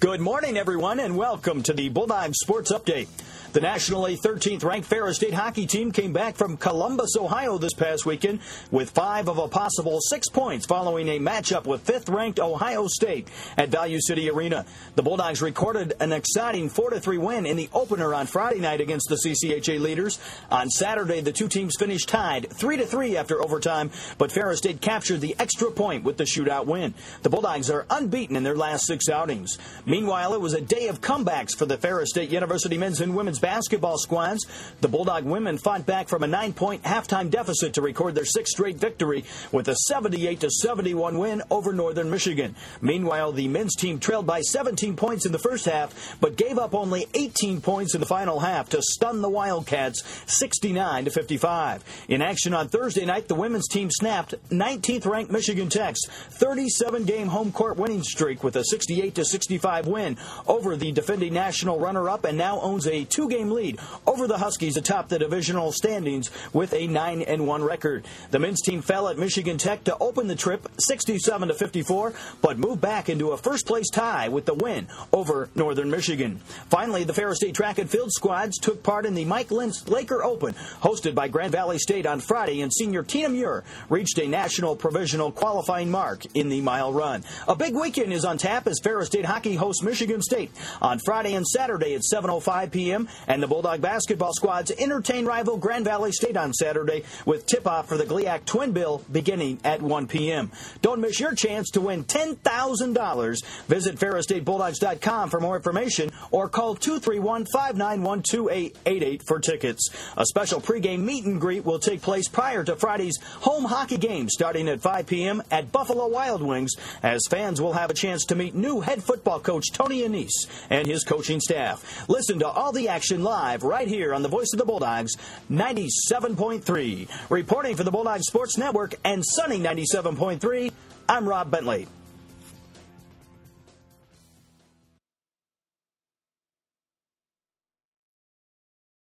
Good morning, everyone, and welcome to the Bulldogs Sports Update. The nationally 13th-ranked Ferris State hockey team came back from Columbus, Ohio this past weekend with 5 of a possible 6 points following a matchup with 5th-ranked Ohio State at Value City Arena. The Bulldogs recorded an exciting 4-3 win in the opener on Friday night against the CCHA leaders. On Saturday, the two teams finished tied 3-3 after overtime, but Ferris State captured the extra point with the shootout win. The Bulldogs are unbeaten in their last 6 outings. Meanwhile, it was a day of comebacks for the Ferris State University men's and women's basketball squads. The Bulldog women fought back from a 9-point halftime deficit to record their 6th straight victory with a 78-71 win over Northern Michigan. Meanwhile, the men's team trailed by 17 points in the first half, but gave up only 18 points in the final half to stun the Wildcats 69-55. In action on Thursday night, the women's team snapped 19th-ranked Michigan Tech's 37-game home court winning streak with a 68-65 win over the defending national runner-up and now owns a 2-game lead over the Huskies atop the divisional standings with a 9-1 record. The men's team fell at Michigan Tech to open the trip 67-54, but moved back into a first-place tie with the win over Northern Michigan. Finally, the Ferris State track and field squads took part in the Mike Lentz Laker Open, hosted by Grand Valley State on Friday, and senior Tina Muir reached a national provisional qualifying mark in the mile run. A big weekend is on tap as Ferris State hockey hosts Michigan State on Friday and Saturday at 7:05 p.m., and the Bulldog basketball squads entertain rival Grand Valley State on Saturday with tip-off for the GLIAC Twin Bill beginning at 1 p.m. Don't miss your chance to win $10,000. Visit FerrisStateBulldogs.com for more information or call 231-591-2888 for tickets. A special pregame meet and greet will take place prior to Friday's home hockey game starting at 5 p.m. at Buffalo Wild Wings, as fans will have a chance to meet new head football coach Tony Annese and his coaching staff. Listen to all the action live right here on the Voice of the Bulldogs, 97.3. Reporting for the Bulldogs Sports Network and Sunny 97.3, I'm Rob Bentley.